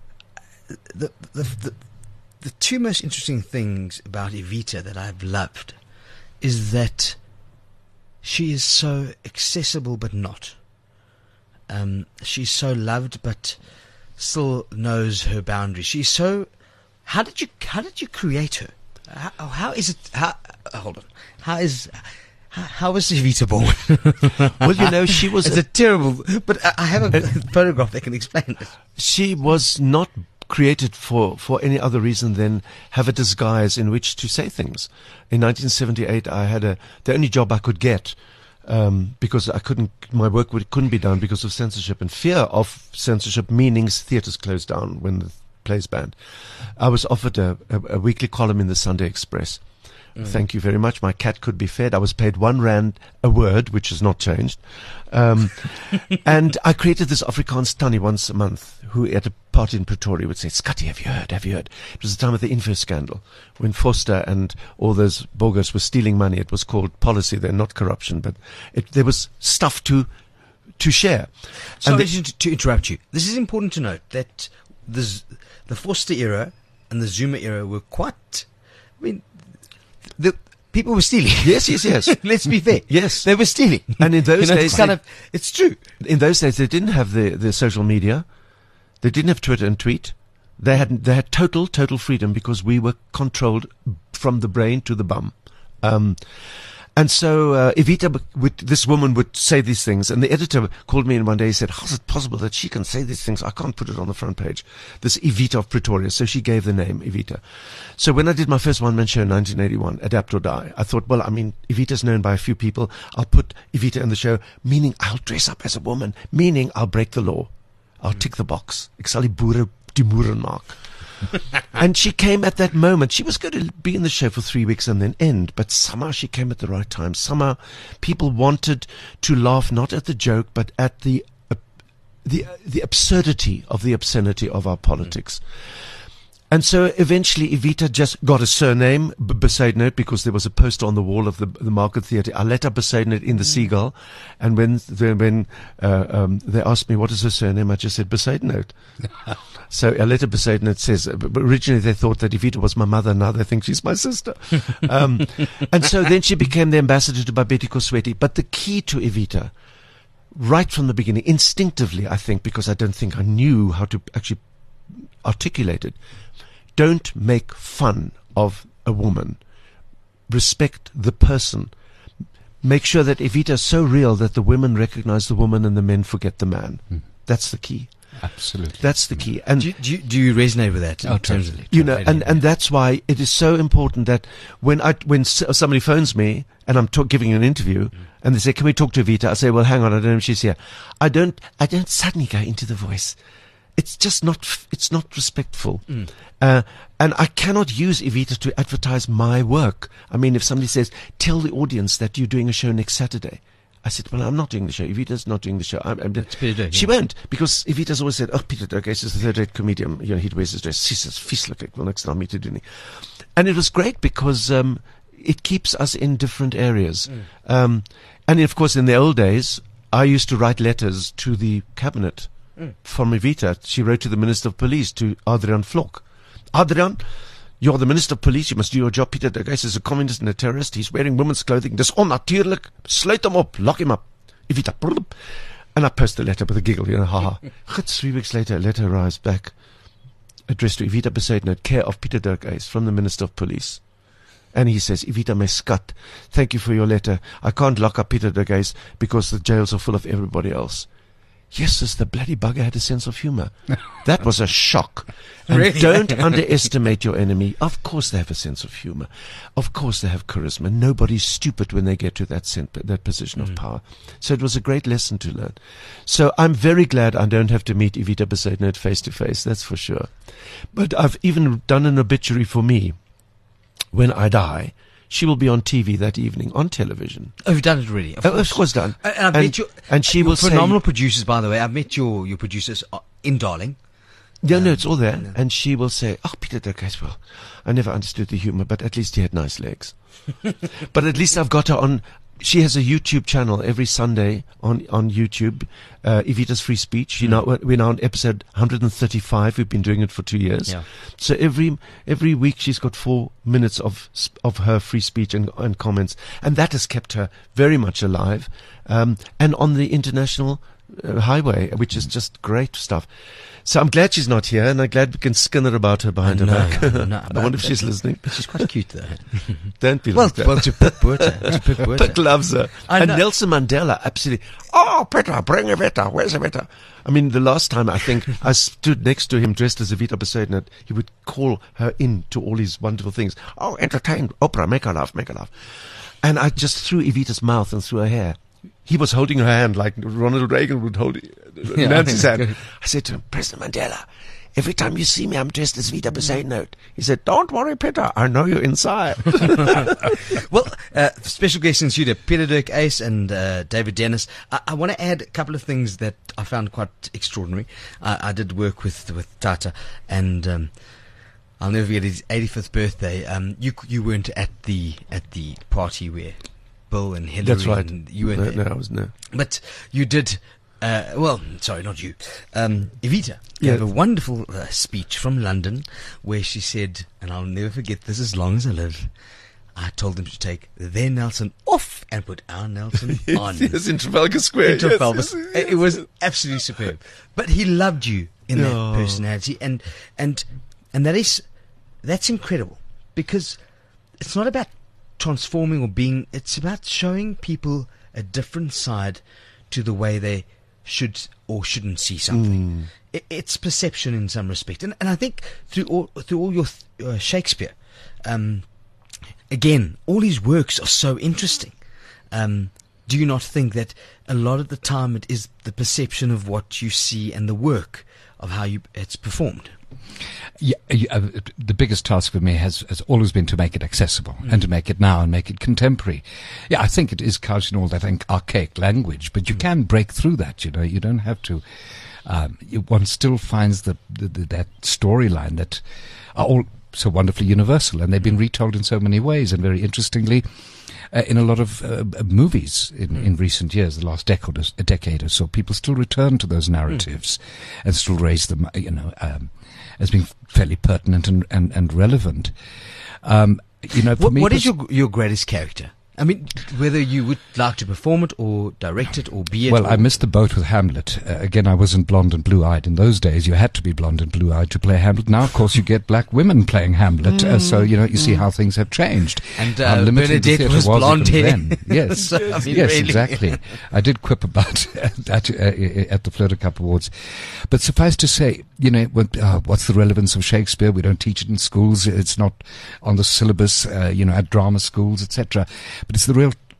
the two most interesting things about Evita that I've loved is that she is so accessible but not. She's so loved but still knows her boundaries. She's so. How did you create her? How is it? Hold on. How was Evita born? Well, you know, she was. It's a terrible. But I have a photograph that can explain it. She was not created for any other reason than have a disguise in which to say things. In 1978, I had the only job I could get. Because my work couldn't be done because of censorship and fear of censorship, meaning theatres closed down when the plays banned. I was offered a weekly column in the Sunday Express. Thank you very much. My cat could be fed. I was paid R1 a word, which has not changed. And I created this Afrikaans Tannie once a month, who at a party in Pretoria would say, Scotty, have you heard? It was the time of the Info scandal, when Foster and all those bogus were stealing money. It was called policy then, not corruption, but there was stuff to share. Sorry to interrupt you. This is important to note that the Foster era and the Zuma era were quite, the people were stealing. Yes. Let's be fair. Yes. They were stealing. And in those days, it's true. In those days, they didn't have the social media. They didn't have Twitter and tweet. They had total freedom because we were controlled from the brain to the bum. And so Evita, this woman would say these things, and the editor called me in one day. He said, how's it possible that she can say these things? I can't put it on the front page. This Evita of Pretoria. So she gave the name Evita. So when I did my first one-man show in 1981, Adapt or Die, I thought, well, I mean, Evita's known by a few people. I'll put Evita in the show, meaning I'll dress up as a woman, meaning I'll break the law. I'll tick the box. Ek sal die boere die moeren maak. And she came at that moment. She was going to be in the show for 3 weeks and then end, but somehow she came at the right time. Somehow people wanted to laugh not at the joke, but at the absurdity of the obscenity of our politics. And so eventually Evita just got a surname, Besaidnout, because there was a poster on the wall of the Market Theatre. Aletta Besaidnout in the Seagull. And when they asked me what is her surname, I just said Besaidnout. So Aletta Besaidnout says, but originally they thought that Evita was my mother. Now they think she's my sister. And so then she became the ambassador to Babetty Kosweti. But the key to Evita, right from the beginning, instinctively, I think, because I don't think I knew how to actually articulate it, don't make fun of a woman. Respect the person. Make sure that Evita is so real that the women recognize the woman and the men forget the man. That's the key. Absolutely. That's the key. And do you resonate with that? Totally. You know, and that's why it is so important that when somebody phones me and I'm giving an interview and they say, "Can we talk to Evita?" I say, "Well, hang on, I don't know if she's here." I don't suddenly go into the voice. it's just not, it's not respectful. And I cannot use Evita to advertise my work. I mean, if somebody says, tell the audience that you're doing a show next Saturday. I said, well, I'm not doing the show. Evita's not doing the show. She won't, because Evita's always said, oh, Peter Dirk is a third-rate comedian. You know, he wears his dress. She says, vieslik, well, next time me to do it. And it was great because it keeps us in different areas. And, of course, in the old days, I used to write letters to the cabinet from Evita. She wrote to the Minister of Police, to Adrian Vlok. Adrian, you're the Minister of Police. You must do your job. Peter de Geys is a communist and a terrorist. He's wearing women's clothing. Dis onnatuurlik. Sluit him up. Lock him up. Evita. And I post the letter with a giggle, you know, haha. 3 weeks later, a letter arrives back, addressed to Evita Bezuidenhout, care of Peter Dirk Uys, from the Minister of Police. And he says, Evita, my scut, thank you for your letter. I can't lock up Peter Dirk Uys because the jails are full of everybody else. Yes, the bloody bugger had a sense of humor. That was a shock. And Really? Don't underestimate your enemy. Of course they have a sense of humor. Of course they have charisma. Nobody's stupid when they get to that position of power. So it was a great lesson to learn. So I'm very glad I don't have to meet Evita Bezuidenhout face to face, that's for sure. But I've even done an obituary for me. When I die, she will be on TV that evening, on television. Oh, you've done it already. Of course done. And I met you. And she will say, phenomenal producers, by the way. I've met your producers in Darling. yeah, no, it's all there. And she will say, oh, Peter Dirk Uys, well, I never understood the humor, but at least he had nice legs. But at least I've got her on. She has a YouTube channel every Sunday on YouTube, Evita's Free Speech. We're now on episode 135. We've been doing it for 2 years. Yeah. So every week she's got 4 minutes of her free speech and comments, and that has kept her very much alive. And on the international highway, which is just great stuff. So I'm glad she's not here, and I'm glad we can skin her about her behind her back. I wonder if she's listening. She's quite cute, though. Don't be Well, like that. to Pip Buerta. Pick loves her. I And know. Nelson Mandela, absolutely. Oh, Peter, bring Evita. Where's Evita? I mean, the last time I think I stood next to him dressed as Evita Bezuidenhout, he would call her in to all these wonderful things. Oh, entertain Oprah, make her laugh, make her laugh. And I just threw Evita's mouth and through her hair. He was holding her hand like Ronald Reagan would hold Nancy's hand. I said to him, President Mandela, every time you see me, I'm dressed as Evita Bezuidenhout. He said, don't worry, Peter, I know you're inside. Well, special guests in studio, Peter Dirk Uys and David Dennis. I want to add a couple of things that I found quite extraordinary. I did work with Tata, and I'll never forget his 85th birthday. You weren't at the party where Bill and Hillary. That's right. And you weren't No, there. I was no. But you did. Well, sorry, not you. Evita Yeah. gave a wonderful speech from London where she said, and I'll never forget this as long as I live, I told them to take their Nelson off and put our Nelson on. Yes, in Trafalgar Square. In Trafalgar. Yes, yes, It was absolutely superb. But he loved you in that Oh. personality, and that's incredible, because it's not about transforming or being, it's about showing people a different side to the way they should or shouldn't see something. It's perception in some respect, and I think through all your Shakespeare, again, all his works are so interesting. Do you not think that a lot of the time it is the perception of what you see and the work of how it's performed? Yeah, the biggest task for me has always been to make it accessible and to make it now and make it contemporary. Yeah, I think it is couched in all that archaic language, but you can break through that. You know, you don't have to. One still finds that storyline that are all so wonderfully universal, and they've been retold in so many ways, and very interestingly, in a lot of movies in recent years, the last decade or so, people still return to those narratives and still raise them, as being fairly pertinent and relevant. For me, what is your greatest character? I mean, whether you would like to perform it or direct it or be it. Well, or I missed the boat with Hamlet. Again, I wasn't blonde and blue-eyed. In those days, you had to be blonde and blue-eyed to play Hamlet. Now, of course, you get black women playing Hamlet. So, you see how things have changed. And How limited the Bernadette theatre was blonde even hair. then. Yes, So, I mean, yes, really. exactly. I did quip about that at the Flutter Cup Awards. But suffice to say, what's the relevance of Shakespeare? We don't teach it in schools. It's not on the syllabus, at drama schools, etc. But it's the real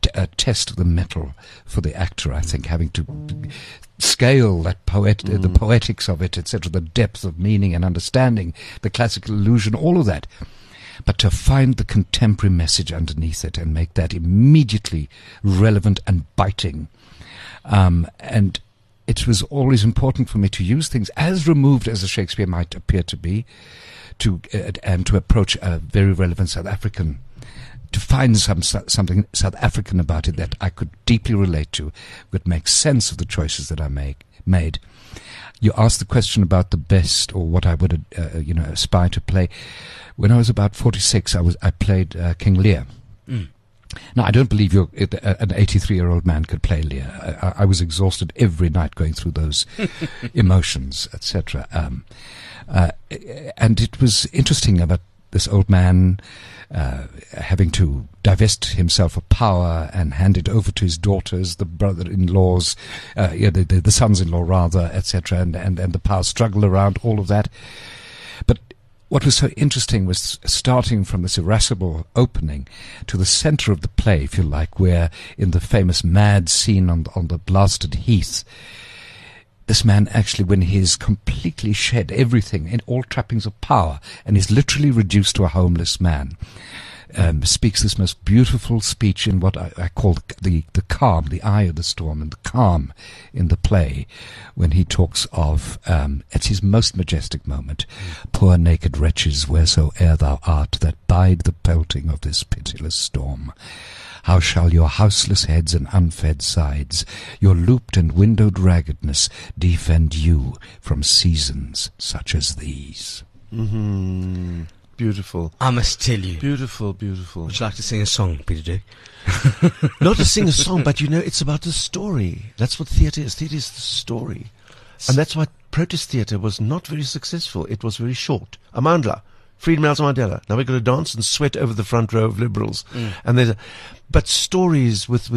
test of the metal for the actor, I think, having to scale that the poetics of it, etc., the depth of meaning and understanding, the classical illusion, all of that. But to find the contemporary message underneath it and make that immediately relevant and biting. And it was always important for me to use things as removed as a Shakespeare might appear to be, and to approach a very relevant South African, to find something South African about it that I could deeply relate to, would make sense of the choices that I made. You asked the question about the best, or what I would, aspire to play. When I was about 46, I played King Lear. Now, I don't believe an 83-year-old man could play Lear. I was exhausted every night going through those emotions, etc. And it was interesting about this old man having to divest himself of power and hand it over to his daughters, the brother-in-laws, the sons-in-law rather, etc., and the power struggle around all of that. But what was so interesting was starting from this irascible opening to the center of the play, if you like, where in the famous mad scene on the blasted heath, this man actually, when he is completely shed everything in all trappings of power and is literally reduced to a homeless man, speaks this most beautiful speech in what I call the calm, the eye of the storm, and the calm in the play, when he talks of, it's his most majestic moment, poor naked wretches, wheresoe'er thou art, that bide the pelting of this pitiless storm. How shall your houseless heads and unfed sides, your looped and windowed raggedness, defend you from seasons such as these? Mm-hmm. Beautiful. I must tell you. Beautiful, beautiful. Would you like to sing a song, Peter Dirk? Not to sing a song, but it's about the story. That's what theatre is. Theatre is the story. And that's why protest theatre was not very successful. It was very short. Amandla. Freedom Nelson Mandela. Now we're going to dance and sweat over the front row of liberals. And but stories with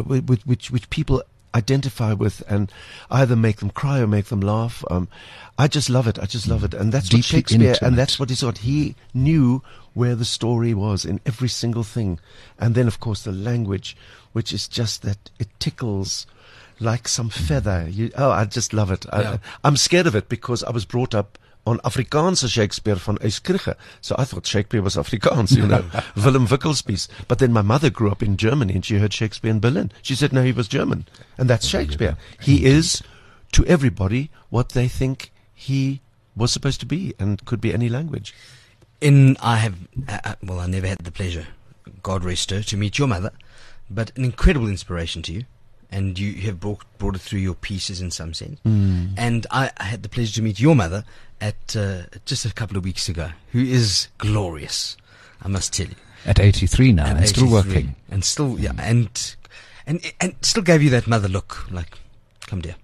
which people identify with and either make them cry or make them laugh. I just love it. I just love it. And that's what Shakespeare, and that's what he knew where the story was in every single thing. And then, of course, the language, which is just that it tickles like some feather. I just love it. I'm scared of it because I was brought up on Afrikaanse Shakespeare van Uyskirche. So I thought Shakespeare was Afrikaans, Willem Wickelspies. But then my mother grew up in Germany and she heard Shakespeare in Berlin. She said, no, he was German. And that's Shakespeare. He is, to everybody, what they think he was supposed to be and could be any language. I never had the pleasure, God rest her, to meet your mother, but an incredible inspiration to you. And you have brought it through your pieces in some sense. And I had the pleasure to meet your mother at just a couple of weeks ago, who is glorious, I must tell you. At 83 now, and still working. And still, and still gave you that mother look, like, come dear.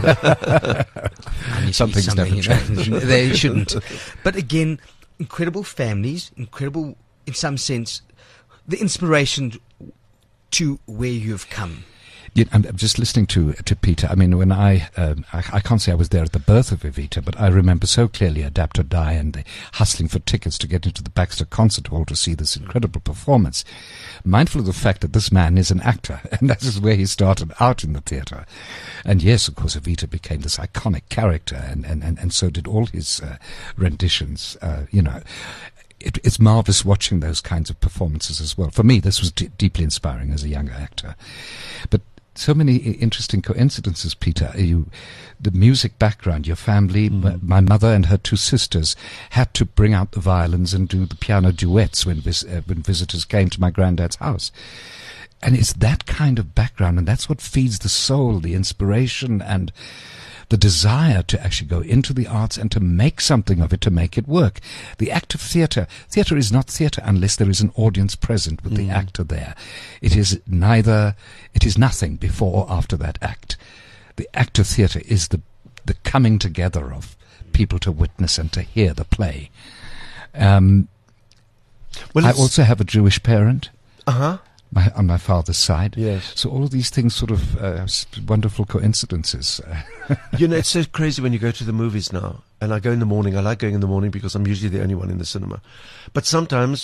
Some things never change. They shouldn't. But again, incredible families, incredible, in some sense, the inspiration to where you have come. Yeah, I'm just listening to Peter. I mean, when I can't say I was there at the birth of Evita, but I remember so clearly Adapt or Die and the hustling for tickets to get into the Baxter Concert Hall to see this incredible performance. Mindful of the fact that this man is an actor, and that is where he started out in the theatre. And yes, of course, Evita became this iconic character, and so did all his renditions. It's marvelous watching those kinds of performances as well. For me, this was deeply inspiring as a younger actor. But so many interesting coincidences, Peter. The music background, your family, my mother and her two sisters had to bring out the violins and do the piano duets when visitors came to my granddad's house. And it's that kind of background, and that's what feeds the soul, the inspiration and the desire to actually go into the arts and to make something of it, to make it work. The act of theatre is not theatre unless there is an audience present with the actor there. It is nothing before or after that act. The act of theatre is the coming together of people to witness and to hear the play. I also have a Jewish parent. On my father's side. Yes. So all of these things sort of wonderful coincidences. It's so crazy when you go to the movies now. And I go in the morning. I like going in the morning because I'm usually the only one in the cinema. But sometimes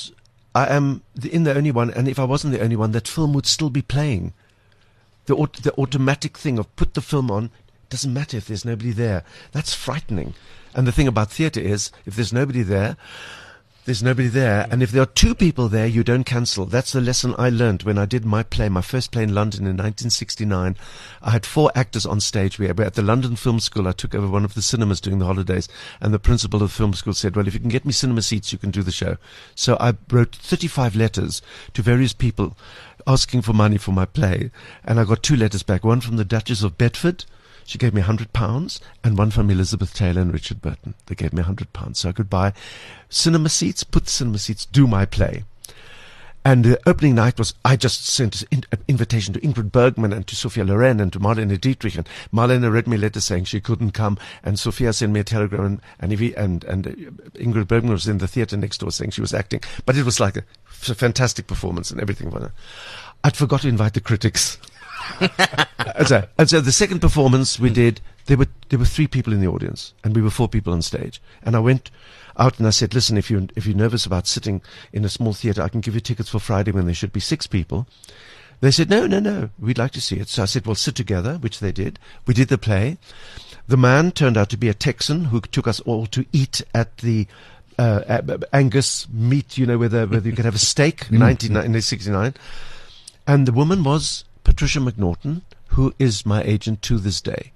I am the only one, and if I wasn't the only one, that film would still be playing. The automatic thing of put the film on, doesn't matter if there's nobody there. That's frightening. And the thing about theatre is, if there's nobody there, there's nobody there. And if there are two people there, you don't cancel. That's the lesson I learned when I did my play, my first play in London in 1969. I had 4 actors on stage. We were at the London Film School. I took over one of the cinemas during the holidays, and the principal of the film school said, well, if you can get me cinema seats, you can do the show. So I wrote 35 letters to various people asking for money for my play, and I got 2 letters back, one from the Duchess of Bedford. She gave me £100, and one from Elizabeth Taylor and Richard Burton. They gave me £100, so I could buy cinema seats, put the cinema seats, do my play. And the opening night was, I just sent an invitation to Ingrid Bergman and to Sophia Loren and to Marlene Dietrich, and Marlene read me a letter saying she couldn't come, and Sophia sent me a telegram, and Ingrid Bergman was in the theatre next door saying she was acting. But it was like a fantastic performance and everything. I'd forgot to invite the critics. and so the second performance we did, there were 3 people in the audience, and we were 4 people on stage. And I went out and I said, listen, if you're nervous about sitting in a small theatre, I can give you tickets for Friday when there should be 6 people. They said, no, we'd like to see it. So I said, well, sit together, which they did. We did the play. The man turned out to be a Texan who took us all to eat at the Angus meat, where you could have a steak, 1969. And the woman was Patricia McNaughton, who is my agent to this day.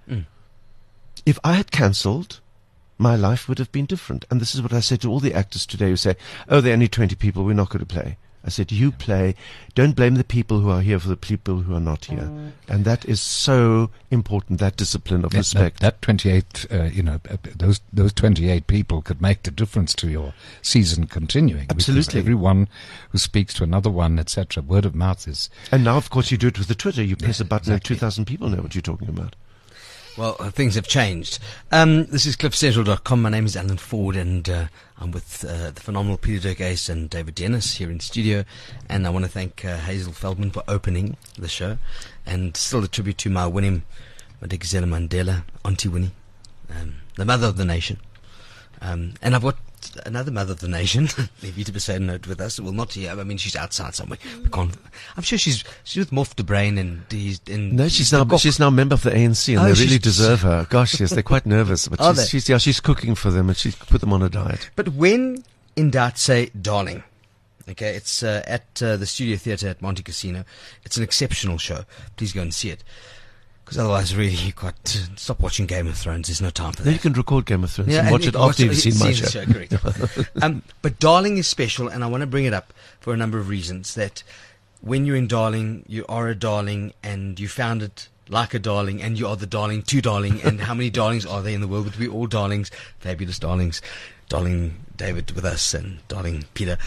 If I had cancelled, my life would have been different. And this is what I say to all the actors today who say, oh, there are only 20 people, we're not going to play. I said, you play. Don't blame the people who are here for the people who are not here. And that is so important, that discipline of respect. That 28, those 28 people could make the difference to your season continuing. Absolutely. Because everyone who speaks to another one, etc., word of mouth is... And now, of course, you do it with the Twitter. You press a button and 2,000 people know what you're talking about. Well, things have changed. This is CliffCentral.com. My name is Alan Ford, and I'm with the phenomenal Peter Dirk Ace and David Dennis here in studio. And I want to thank Hazel Feldman for opening the show. And still a tribute to my Winnie Madikizela Mandela, Auntie Winnie, the mother of the nation. And I've got another mother of the nation, Evita Besaidnout, with us. Well, not here. I mean, she's outside somewhere. We can't. I'm sure she's with Morph de Brain, and no, she's now a member of the ANC, and they really deserve her. Gosh, yes, they're quite nervous, but she's cooking for them, and she's put them on a diet. But when in doubt, say darling. Okay, it's at the Studio Theatre at Monte Casino. It's an exceptional show. Please go and see it. Because otherwise, really, you've got to stop watching Game of Thrones. There's no time for that. Then you can record Game of Thrones and watch it after you've seen my show. Correct. But Darling is special, and I want to bring it up for a number of reasons. That when you're in Darling, you are a darling, and you found it like a darling, and you are the darling to darling. And how many darlings are there in the world? But we're all darlings, fabulous darlings. Darling David with us, and darling Peter.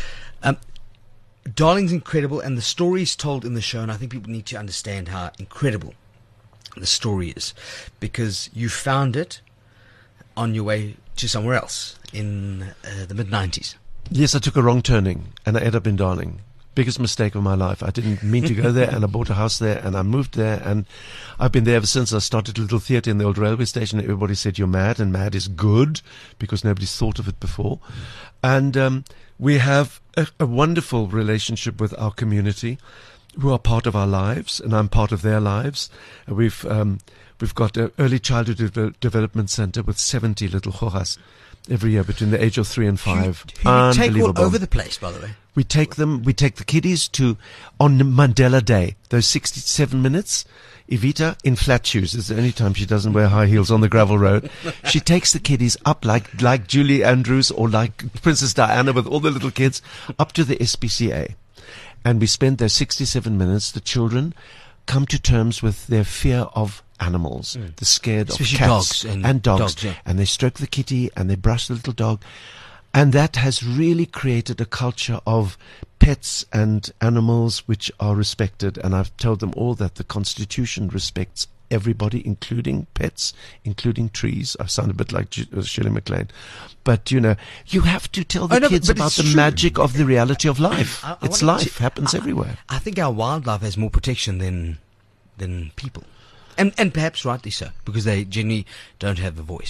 Darling's incredible, and the story is told in the show, and I think people need to understand how incredible the story is, because you found it on your way to somewhere else in the mid-90s. Yes, I took a wrong turning, and I ended up in Darling. Biggest mistake of my life. I didn't mean to go there, and I bought a house there, and I moved there, and I've been there ever since. I started a little theatre in the old railway station. Everybody said, you're mad, and mad is good, because nobody's thought of it before. And we have a wonderful relationship with our community, who are part of our lives, and I'm part of their lives. We've got an early childhood development center with 70 little choras every year between the age of 3 and 5. You take all over the place, by the way. We take the kiddies on Mandela Day, those 67 minutes. Evita in flat shoes. It's the only time she doesn't wear high heels on the gravel road. She takes the kiddies up like Julie Andrews or like Princess Diana with all the little kids up to the SPCA. And we spend those 67 minutes, the children come to terms with their fear of animals. They're scared of cats and dogs. Yeah. And they stroke the kitty and they brush the little dog. And that has really created a culture of pets and animals which are respected. And I've told them all that the Constitution respects everybody, including pets, including trees. I sound a bit like Shirley MacLaine. But, you have to tell the kids about the magic of the reality of life. It's life. Happens everywhere. I think our wildlife has more protection than people. And perhaps rightly so, because they generally don't have a voice.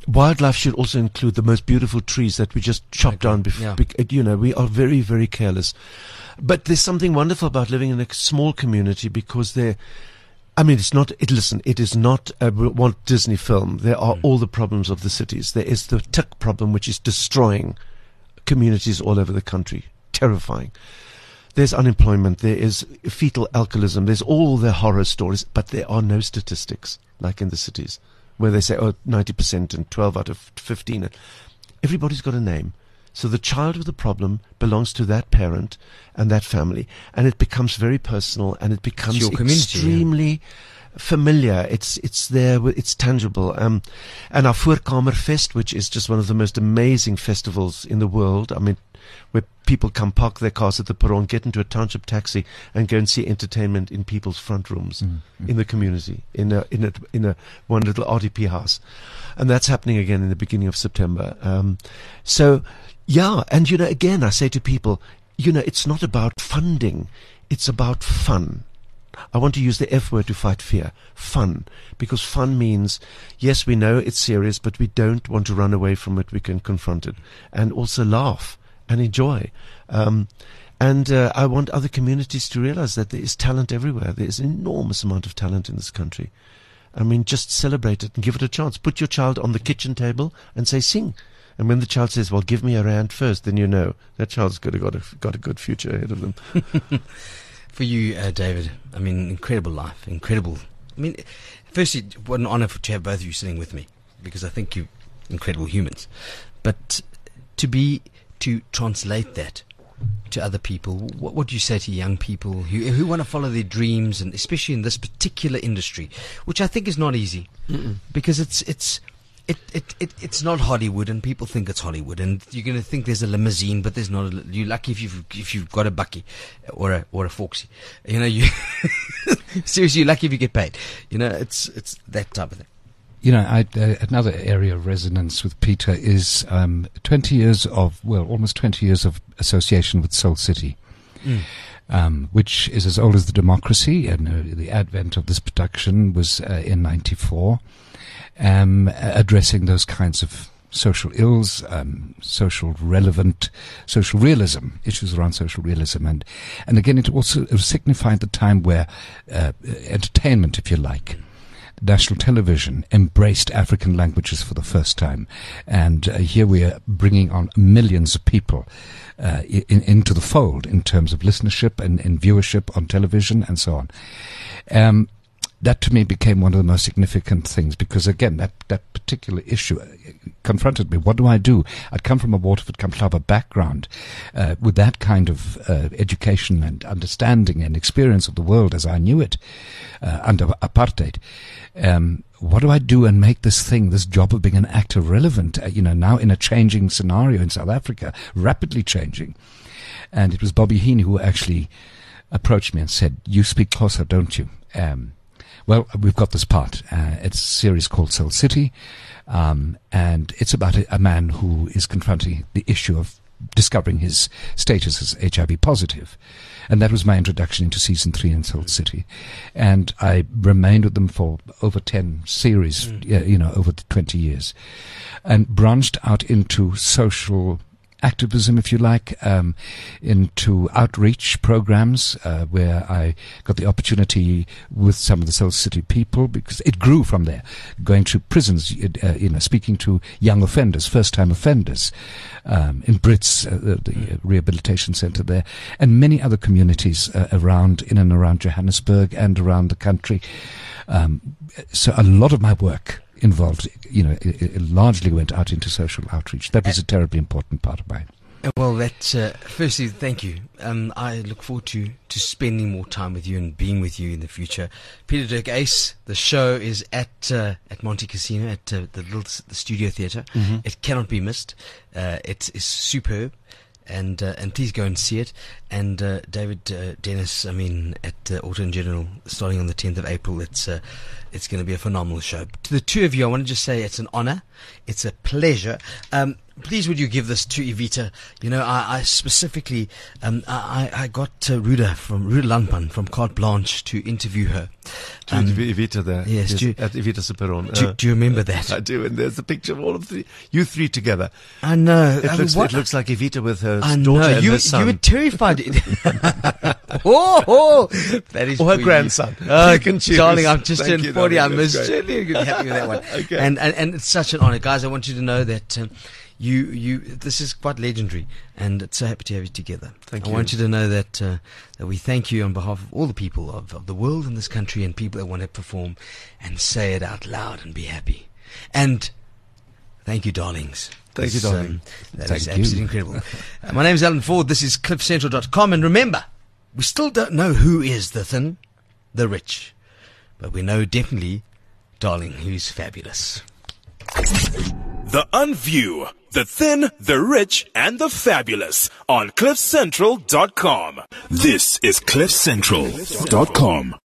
wildlife should also include the most beautiful trees that we just chop down. We are very, very careless. But there's something wonderful about living in a small community because it's not, it is not a Walt Disney film. There are all the problems of the cities. There is the tick problem, which is destroying communities all over the country. Terrifying. There's unemployment. There is fetal alcoholism. There's all the horror stories, but there are no statistics like in the cities where they say, 90% and 12 out of 15. Everybody's got a name. So the child with the problem belongs to that parent and that family, and it becomes very personal, and it becomes extremely familiar. It's there. It's tangible. And our Voorkamerfest, which is just one of the most amazing festivals in the world. I mean, where people come park their cars at the perron, get into a township taxi, and go and see entertainment in people's front rooms in the community, in a one little RDP house, and that's happening again in the beginning of September. And again, I say to people, it's not about funding, it's about fun. I want to use the F word to fight fear. Fun. Because fun means, yes, we know it's serious, but we don't want to run away from it. We can confront it. And also laugh and enjoy. I want other communities to realize that there is talent everywhere. There is an enormous amount of talent in this country. I mean, just celebrate it and give it a chance. Put your child on the kitchen table and say, sing. And when the child says, well, give me a rand first, then you know that child's got a good future ahead of them. For you, David, I mean, incredible life, incredible. I mean, firstly, what an honor to have both of you sitting with me, because I think you're incredible humans. But to translate that to other people, what do you say to young people who want to follow their dreams, and especially in this particular industry, which I think is not easy, because it's not Hollywood, and people think it's Hollywood, and you're going to think there's a limousine, but there's not. You're lucky if you've got a bucky or a Foxy. Seriously, you're lucky if you get paid. It's that type of thing. Another area of resonance with Peter is almost 20 years of association with Soul City, which is as old as the democracy, and the advent of this production was in 94. Addressing those kinds of social ills, social realism, issues around social realism. And again, it signified the time where entertainment, if you like, national television embraced African languages for the first time. And here we are bringing on millions of people into the fold in terms of listenership and viewership on television and so on. That to me became one of the most significant things, because again, that particular issue confronted me. What do I do? I'd come from a Waterford Kamhlaba background, with that kind of education and understanding and experience of the world as I knew it under apartheid. What do I do and make this job of being an actor relevant, now in a changing scenario in South Africa, rapidly changing? And it was Bobby Heaney who actually approached me and said, you speak Xhosa, don't you? Well, we've got this part. It's a series called Soul City, and it's about a man who is confronting the issue of discovering his status as HIV positive. And that was my introduction into season 3 in Soul City. And I remained with them for over 10 series, over the 20 years, and branched out into social activism, if you like, into outreach programs, where I got the opportunity with some of the Soul City people, because it grew from there, going to prisons, speaking to young offenders, first-time offenders, in Brits, the rehabilitation centre there, and many other communities in and around Johannesburg and around the country. So a lot of my work involved, it largely went out into social outreach. That was a terribly important part of mine. Well, that's firstly, thank you. I look forward to spending more time with you and being with you in the future. Peter Dirk Ace, the show is at Monte Casino at the Studio Theatre. Mm-hmm. It cannot be missed. It is superb. And please go and see it. And David Dennis, at Auto and General, starting on the 10th of April, it's going to be a phenomenal show. To the two of you, I want to just say it's an honor, it's a pleasure. please would you give this to Evita? You know, I specifically, I got Ruda Landman from Carte Blanche to interview her. To Evita there. Yes. At Evita Superon. Do you remember that? I do, and there's a picture of all of you three together. I know. It looks like Evita with her I daughter know. and her son. You were terrified. Oh, that is Or her for grandson. You. Oh, You can choose. darling, I've just Thank turned you, 40. darling. I'm That's certainly happy with that one. Okay. And it's such an honor. Guys, I want you to know that you this is quite legendary, and it's so happy to have you together. Thank I you. want you to know that we thank you on behalf of all the people of the world and this country and people that want to perform and say it out loud and be happy. And thank you, darlings. Thank you, darling. That Thank is you. absolutely incredible. My name is Alan Ford. This is CliffCentral.com. And remember, we still don't know who is the thin, the rich. But we know definitely, darling, who's fabulous. The Unview, the Thin, the Rich, and the Fabulous on CliffCentral.com. This is CliffCentral.com.